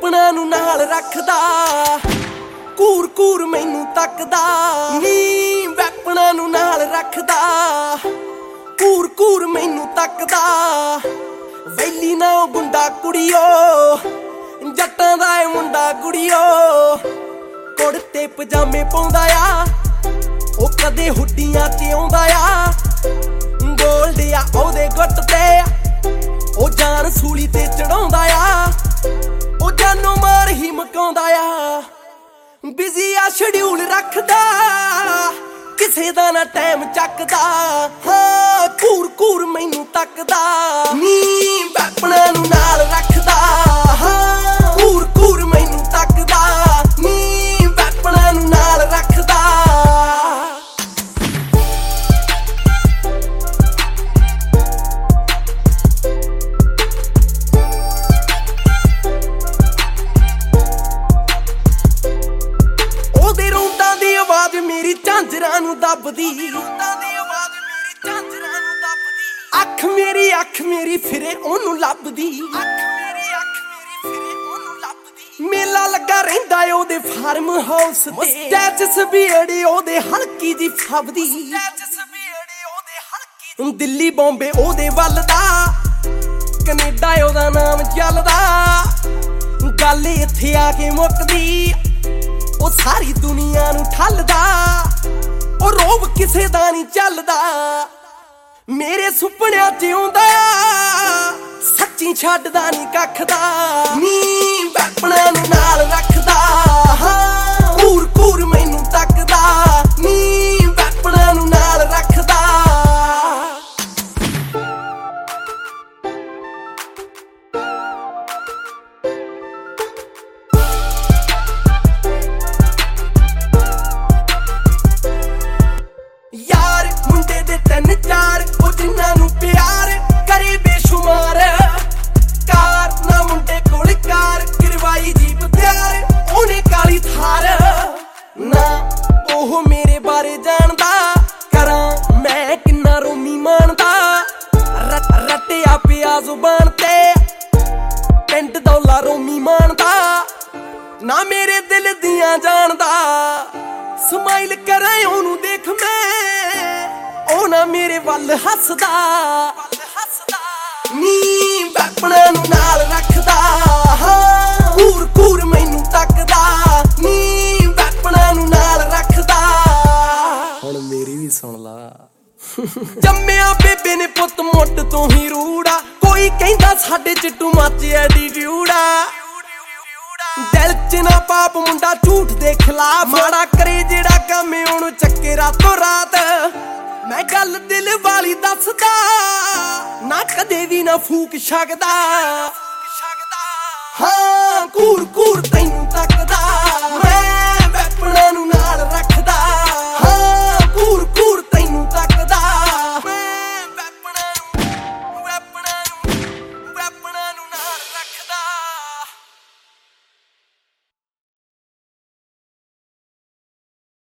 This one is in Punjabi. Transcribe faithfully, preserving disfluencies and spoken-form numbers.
ਵੈਪਣਾ ਨੂੰ ਨਾਲ ਰੱਖਦਾ, ਕੂਰ ਕੂਰ ਮੈਨੂੰ ਤੱਕਦਾ ਨੀ। ਵੈਪਣਾ ਨੂੰ ਨਾਲ ਰੱਖਦਾ, ਕੂਰ ਕੂਰ ਮੈਨੂੰ ਤੱਕਦਾ। ਵੈਲੀ ਨਾ ਉਹ ਗੁੰਡਾ ਕੁੜੀਓ, ਜੱਟਾਂ ਦਾ ਏ ਮੁੰਡਾ ਕੁੜੀਓ। ਕੁੜਤੇ ਪਜਾਮੇ ਪਾਉਂਦਾ ਆ, ਉਹ ਕਦੇ ਹੁੱਡੀਆਂ ਤੇ ਆਉਂਦਾ ਆ। ਗੋਲਡ ਆ ਉਹਦੇ ਗੁੱਟ ਤੇ, ਉਹ ਜਾਨ ਸੂਲੀ ਤੇ ਚੜਾਉਂਦਾ ਆ। ਉਹ ਜਾਨੋਂ ਮਾਰ ਹੀ ਮਕਾਉਂਦਾ ਆ। ਬਿਜ਼ੀ ਆ ਸ਼ਡਿਊਲ ਰੱਖਦਾ, ਕਿਸੇ ਦਾ ਨਾ ਟਾਈਮ ਚੱਕਦਾ। ਹਾਂ ਕੂਰ ਕੂਰ ਮੈਨੂੰ ਤੱਕਦਾ ਨੀ। ਵੈਪਣਾ ਨੂੰ ਨਾਲ ਰੱਖਦਾ, ਹਾਂ ਕੂਰ ਕੂਰ ਮੈਨੂੰ ਤੱਕਦਾ ਨੀ। ਵੈਪਣਾ ਨੂੰ ਨਾਲ ਰੱਖਦਾ। ਉਹਦੇ ਰੌਂਦਾਂ ਦੀ ਆਵਾਜ਼ ਮੇਰੀ ਝਾਂਜਰਾਂ ਨੂੰ ਦੱਬਦੀ। ਅੱਖ ਮੇਰੀ ਅੱਖ ਮੇਰੀ ਫਿਰੇ ਉਹਨੂੰ ਲੱਭਦੀ। ਮੇਲਾ ਲੱਗਾ ਰਹਿੰਦਾ ਉਹਦੇ ਫਾਰਮ ਹਾਊਸ ਤੇ। ਸਟੈਚਸ ਵੀ ਅੜੀ ਉਹਦੇ ਹਲਕੀ ਜੀ ਫੱਬਦੀ। ਦਿੱਲੀ ਬੰਬੇ ਉਹਦੇ ਵੱਲ ਦਾ, ਕੈਨੇਡਾ ਉਹਦਾ ਨਾਮ ਚੱਲਦਾ। ਗੱਲ ਇੱਥੇ ਆ ਕੇ ਮੁੱਕਦੀ, ਉਹ ਸਾਰੀ ਦੁਨੀਆ ਨੂੰ ਠੱਲਦਾ। ਉਹ ਰੋਬ ਕਿਸੇ ਦਾ ਨਹੀਂ ਚੱਲਦਾ, ਮੇਰੇ ਸੁਪਨਿਆਂ ਚ ਆਉਂਦਾ। ਸੱਚੀ ਛੱਡਦਾ ਨਹੀਂ ਕੱਖ ਦਾ ਨੀ। ਵੈਪਣਾ ਨੂੰ ਨਾਲ ਰੱਖਦਾ, ਹਾਂ ਕੂਰ ਕੂਰ ਮੈਨੂੰ ਤੱਕਦਾ ਨੀ। ਵੈਪਣਾ ਨੂੰ ਨਾਲ ਰੱਖਦਾ। ਯਾਰ ਮੁੰਡੇ ਦੇ ਤਿੰਨ ਚਾਰ, ਉਹ ਜਿੰਨਾਂ ਨੂੰ ਪਿਆਰ ਕਰੇ ਬੇਸ਼ੁਮਾਰ। ਕਾਰ ਨਾ ਮੁੰਡੇ ਕੋਲ ਕਾਰ, ਕਰਵਾਈ ਜੀਪ ਤਿਆਰ ਉਹਨੇ ਕਾਲੀ ਥਾਰ। ਨਾ ਉਹ ਮੇਰੇ ਬਾਰੇ ਜਾਣਦਾ, ਕਰਾਂ ਮੈਂ ਕਿੰਨਾ ਰੋਮੀ ਮਾਣਦਾ। ਰੱਟਿਆ ਪਿਆ ਜ਼ੁਬਾਨ ਤੇ, ਪਿੰਡ ਦੌਲਾ ਰੋਮੀ ਮਾਣਦਾ। ਨਾ ਮੇਰੇ ਦਿਲ ਦੀਆਂ ਜਾਣਦਾ, ਸਮਾਈਲ ਕਰਾਂ ਉਹਨੂੰ ਦੇਖ ਮੈਂ, ਉਹ ਨਾ ਮੇਰੇ ਵੱਲ ਹੱਸਦਾ ਨੀ। ਵੈਪਣਾ ਨੂੰ ਨਾਲ ਰੱਖਦਾ, ਹਾਂ ਕੂਰ ਕੂਰ ਮੈਨੂੰ ਤੱਕਦਾ ਨੀ। ਵੈਪਣਾ ਨੂੰ ਨਾਲ ਰੱਖਦਾ। ਹੁਣ ਮੇਰੀ ਵੀ ਸੁਣ ਲਾ। ਜੰਮਿਆ ਬੇਬੇ ਨੇ ਪੁੱਤ ਮੁੱਢ ਤੋਂ ਹੀ ਰੂੜਾ। ਕੋਈ ਕਹਿੰਦਾ ਸਾਡੇ ਚ ਟੂ ਮੱਚ ਐਟੀਟਿਊਡ ਆ। ਦਿਲ ਚ ਨਾ ਪਾਪ ਮੁੰਡਾ ਝੂਠ ਦੇ ਖਿਲਾਫ, ਮਾੜਾ ਕਰੇ ਜਿਹੜਾ ਕੰਮ ਉਹਨੂੰ ਚੱਕੇ ਰਾਤੋਂ ਰਾਤ। ਮੈਂ ਗੱਲ ਦਿਲ ਵਾਲੀ ਦੱਸਦਾ, ਨਾ ਕਦੇ ਵੀ ਨਾ ਫੂਕ ਸਕਦਾ। ਹਾਂ ਕੂਰ ਕੂਰ ਤੈਨੂੰ